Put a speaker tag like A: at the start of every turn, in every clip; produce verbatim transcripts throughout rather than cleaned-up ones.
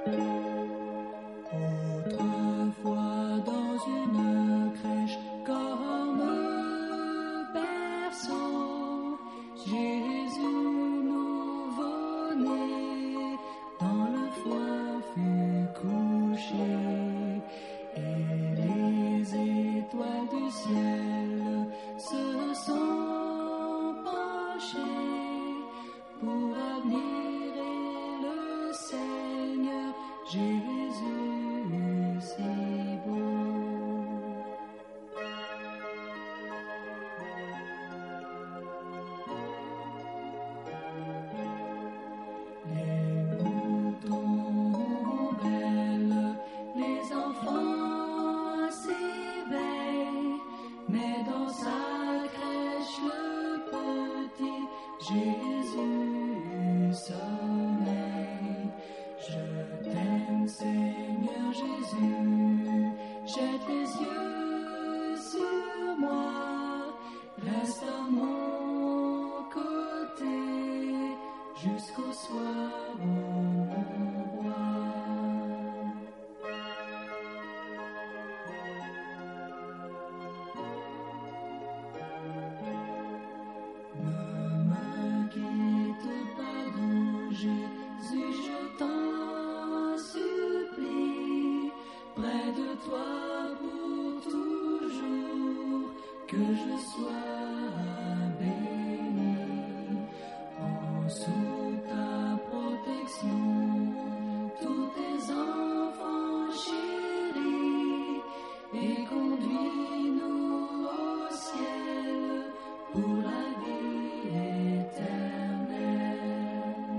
A: Autrefois dans une crèche comme berceau, Jésus nouveau-né dans le foin fut couché, et les étoiles du ciel se sont penchées pour admirer le Seigneur Jésus si beau. Les moutons belles, les enfants s'éveillent, mais dans sa crèche le petit Jésus sommeille. Je t'aime Seigneur Jésus, jette les yeux sur moi, reste à mon côté jusqu'au soir, ô mon roi. Ne me quitte pas donc Jésus, je t'en supplie, près de toi pour toujours, que je sois béni. Prends sous ta protection tous tes enfants chéris, et conduis-nous au ciel pour la vie éternelle.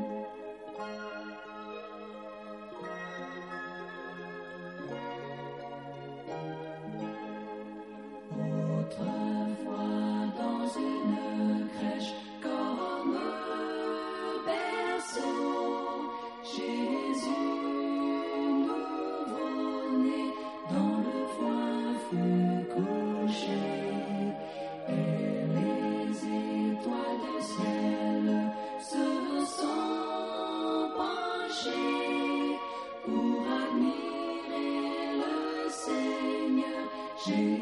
A: Autrefois dans une crèche comme berceau, Jésus nouveau-né dans le foin fut couché, et les étoiles du ciel se sont penchées pour admirer le Seigneur Jésus.